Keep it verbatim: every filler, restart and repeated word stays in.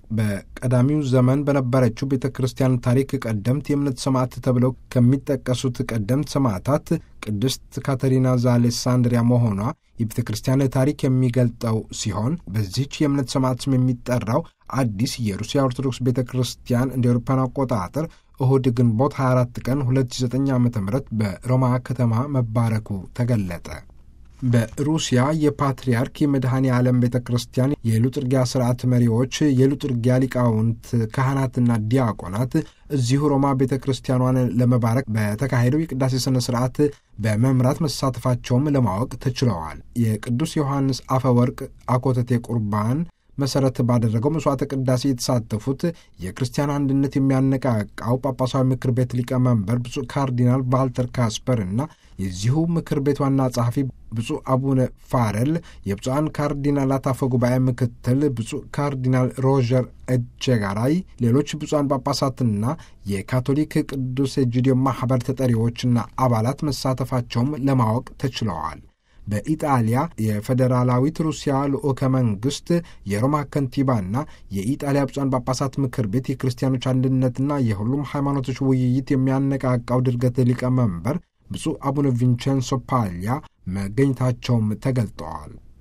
በቀዳሚው ዘመን በነበረችው ቤተ ክርስቲያን ታሪክ ቀደምት የእምነት ሰማዕት ተብለው ከሚጠቀሱት ቀደምት ሰማዕታት ቅድስት ካተሪና ዘአሌሳንድሪያ መሆኗ የቤተ ክርስቲያን ታሪክ የሚገልጠው ሲሆን በዚህች የእምነት ሰማዕት ስም የሚጠራው አዲስ የሩሲያ ኦርቶዶክስ ቤተ ክርስቲያን እንደ አውሮፓውያን አቆጣጠር እሁድ ግንቦት ሃያ አራት ቀን ሁለት ሺህ ዘጠኝ ዓ.ም በሮማ ከተማ መባረኩ ተገለጠ። በሩሲያ የፓትርያርክ የመድኃኔ ዓለም ቤተ ክርስቲያን የሉጥርጊያ ሥርዓት መሪዎች፣ የሉጥርጊያ ሊቃውንት፣ ካህናትና ዲያቆናት እዚሁ ሮማ ቤተ ክርስቲያኗን ለመባረክ በተካሄደው የቅዳሴ ሥነ ሥርዓት በመምራት መሳተፋቸውም ለማወቅ ተችለዋል። የቅዱስ ዮሐንስ አፈወርቅ አኮተቴ ቁርባን መሰረት ባደረገው መስዋዕተ ቅዳሴ የተሳተፉት የክርስቲያን አንድነት የሚያነቃቃው ጳጳሳዊ ምክር ቤት ሊቀመንበር ብፁዕ ካርዲናል ቫልተር ካስፐር እና የዚሁ ምክር ቤት ዋና ጸሐፊ ብፁዕ አቡነ ፋረል፣ የብፁዓን ካርዲናላት አፈ ጉባኤ ምክትል ብፁዕ ካርዲናል ሮጀር ኤቼጋራይ፣ ሌሎች ብፁዓን ጳጳሳትና የካቶሊክ ቅዱስ ኤጂዲዮ ማኅበር ተጠሪዎችና አባላት መሳተፋቸውም ለማወቅ ተችለዋል። በኢጣሊያ የፌዴራላዊት ሩሲያ ልዑከ መንግሥት የሮማ ከንቲባና የኢጣሊያ ብፁዓን ጳጳሳት ምክር ቤት የክርስቲያኖች አንድነትና የሁሉም ሃይማኖቶች ውይይት የሚያነቃቃው ድርገት ሊቀመንበር ብፁዕ አቡነ ቪንቼንሶ ፓልያ መገኘታቸውም ተገልጠዋል።